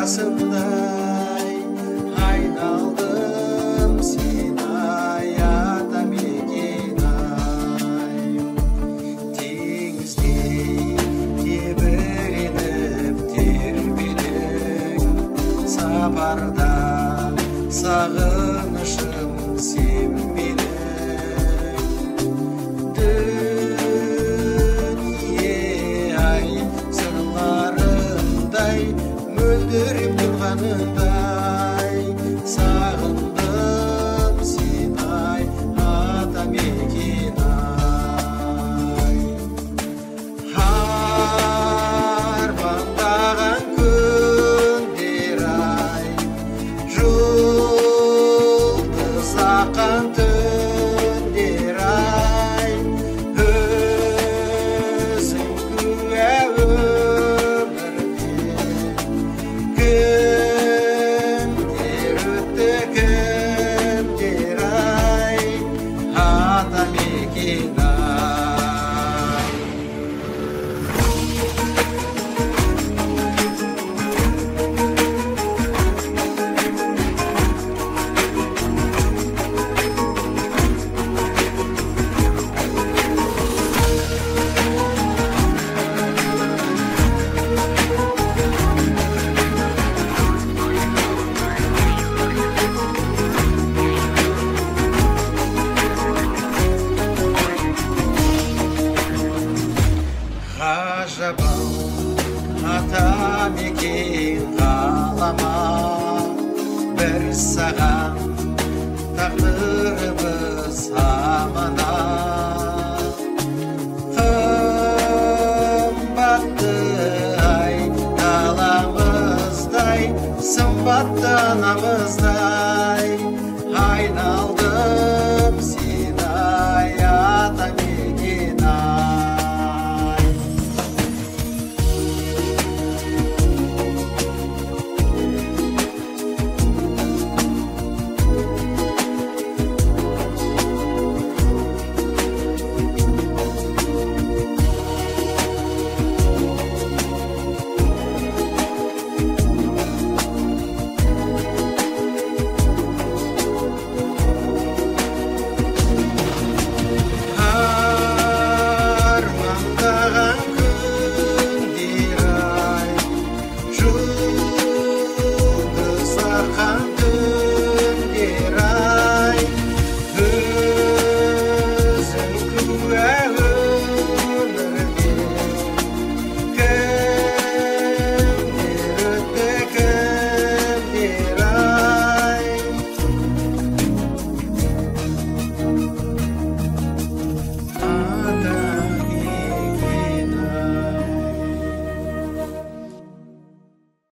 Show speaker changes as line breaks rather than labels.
арқасындай айналдым сен ай атамекен-ай. Теңіздей тебіреніп тербелең сапарда сағынышым сен менің. Дүние ай сырларындай мөлдіреп тұрғанындай сағындым сен ай атамекен-ай. Армандаған күндер ай жұлдыз аққан түндер ай өзің куә өмірде кімдер өтті кімдер ай атамекен-ай. Ғажап-ау атамекен ғалама, бір саған тағдырымыз аманат. Қымбатты ай даламыздай, сымбатты анамыздай